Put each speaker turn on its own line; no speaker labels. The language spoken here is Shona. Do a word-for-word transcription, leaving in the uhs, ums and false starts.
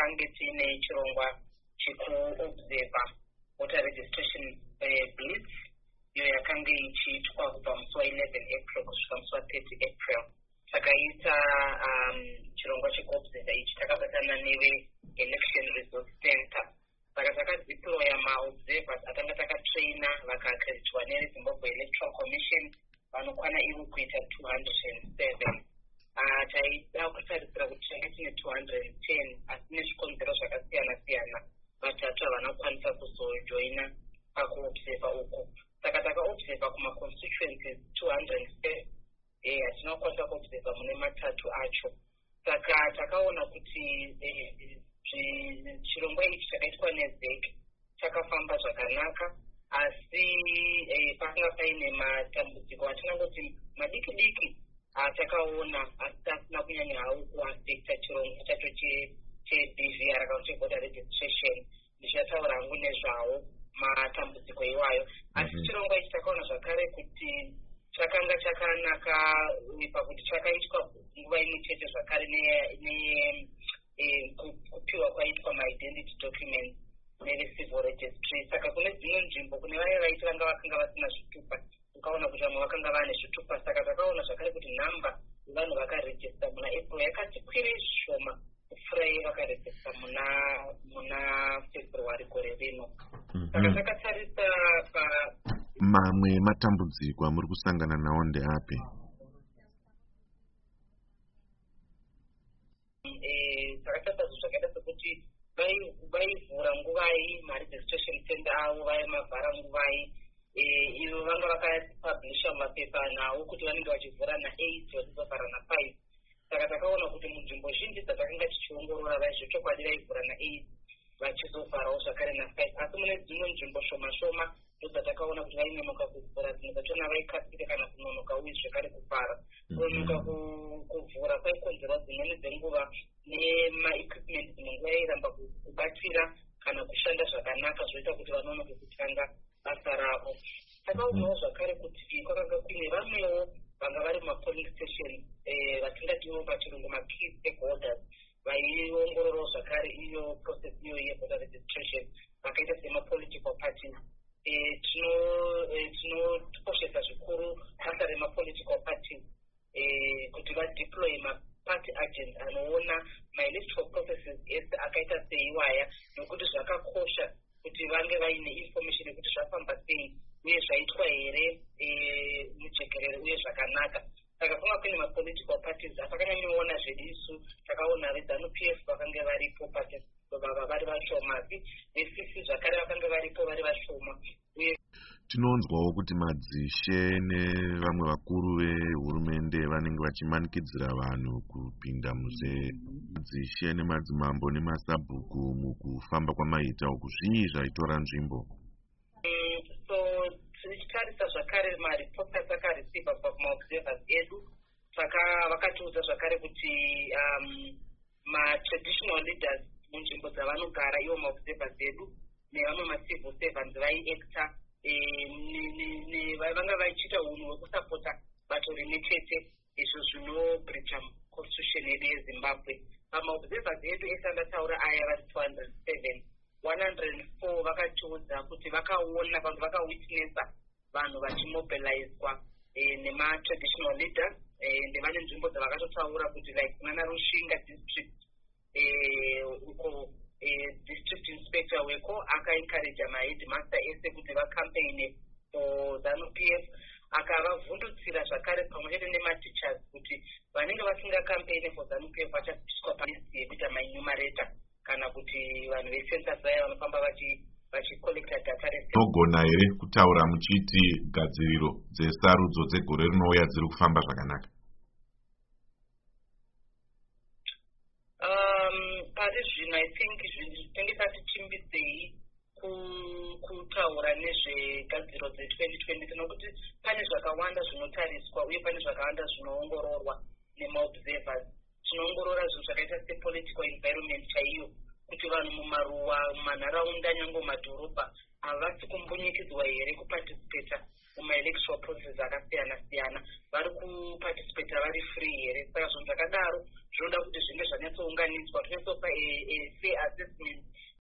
takange tiine chirongwa chekuobserva voter registration blitz iyo yakange ichiitwa kubva musi wa11 April kusvika musi wa30 April. Takaita um, chirongwa chekuobserva ichi takabatana neve-election resource center. Saka takadeploya maobservers atanga takatraina vakaakreditwa neRezimbabwe Electoral Commission vanokwana ivo kuita two hundred seven. Uh, taida kutarisira kuti tange tine two hundred ten asi nezvikonzero zvakasiyana siyana vatatu havanokwanisa kuzojoina pakuobserva uku. Saka takaobserva kumaconstituencies two hundred seven eh hatinokwanisa kuobserva mune matatu acho. Saka takaona kuti eh, chirongwa ichi chakaitwa nezek chakafamba zvakanaka asi eh, pakanga paine matambudziko atinangoti madiki diki atakaona asi tasina kunyanya hawo kuafekta chirongwa chacho che-B V R kana kuti voter registration. Ndichataura hangu nezvawo matambudziko iwayo asi chirongwa ichi takaona zvakare kuti chakanga chakanaka pakuti chakaitwa nguva imwe chete zvakare ne Eh, kupiwa kwaitwa ma-identity documents neve-civil registry. Saka kune dzimwe nzvimbo kune vaya vaiti vanga vakanga vasina zvitupa ukaona kuti vamwe vakanga vane zvitupa. Saka takaona zvakare kuti nhamba yevanhu vakarejista muna April yakati kwire zvishoma kupfuura vakarejista muna muna February gore rino. Saka takatarisa pa
mamwe matambudziko amuri kusangana nawo ndeapi?
Zvakaita sekuti vaivhura nguvai maregistration center avo vaimavhara nguvai ivo vanga vakapublisha mapepa nawo kuti vanenge vachivhura na8 vachizovhara na5. Saka takaona kuti munzvimbo zhinji dzatakanga tichiongorora vaizvochokwadi vaivhura na8 vachizovharawo zvakare na5 asi mune dzimwe nzvimbo shoma shoma ndodzatakaona kuti vainonoka kuvhura dzimwe dzachona vaikasire kana kunonoka uye zvakare kuvhara. Kunonoka kuvhura kwaikonzerwa dzimweni dzenguva nema-equipment dzimwe nguva yairamba kubatira kana kushanda zvakanaka zvoita kuti vanonoke kutanga basa ravo. Takaonawo zvakare kuti kwakanga kuine vamwewo vanga vari mumapolling station vatingatiwo pachirungu ma-key stakeholders vaiongororawo zvakare iyo process iyo yevoter registration vakaita sema-political parties. Tinokoshesa zvikuru basa rema-political parties kuti vadeploye ma-party agents anoona ma-electoral processes ese akaita seiwaya nokuti zvakakosha kuti vange vaine information yekuti zvafamba sei uye zvaitwa here mujekerere uye zvakanaka. Saka kwanga kuine ma-political parties atakanyanyoona zvedu isu takaona veZANU-P F vakanga varipo baba vari vashoma asi ve-C C zvakare vakanga varipo vari vashoma. Uye
tinonzwawo kuti madzishe nevamwe vakuru vehurumende vanenge vachimanikidzira vanhu kupinda muze madzishe nemadzimambo nemasabhuku mukufamba kwamaita uku zvii zvaitora nzvimbo.
So tichitarisa zvakare maripoti atakareceiva kubva kumaobservers edu saka vakatiudza zvakare kuti um, ma-traditional leaders munzvimbo dzavanogara ivo maobservers edu nevamwe ma-civil servants vaiacta vanga vachiita unhu hwekusapota bato rimwe chete izvo zvinobreacha constitution yedu yeZimbabwe. Pamaobservers edu ese andataura aya vari two hundred seven, one hundred four vakatiudza kuti vakaona vanhu vakawitnessa vanhu vachimobilizwa nema-traditional leaders ndevane nzvimbo dzavakatotaura kuti like kunana Rushinga district uko district inspector weko akaencourage ma-headmaster ese kuti vacampaign for ZANU-P F akavavhundutsira zvakare pamwe chete nema-teachers kuti vanenge vasinga campaign for ZANU-P F vachabviswa palisi yekuita ma-enumerator kana kuti vanhu vecensus vaya vanofamba vachicollecta data rese.
Nogona here kutaura muchiti gadziriro dzesarudzo dzegore rinouya dziri kufamba zvakanaka?
Pari zvino I think tinenge tatichimbisei kutaura nezvegadziro dze-twenty twenty nokuti pane zvakawanda zvinotariswa uye pane zvakawanda zvinoongororwa nema-observers. Tinoongorora zvinhu zvakaita se-political environment chaiyo kuti vanhu mumaruwa mumanharaunda nyange mumadhorobha havasi kumbunyikidzwa here kuparticipata muma-electoral process akasiyana siyana, vari kuparticipata vari free here. Saka zvinhu zvakadaro zvinoda kuti zvinge zvanyatsounganidzwa. Toisopa a fair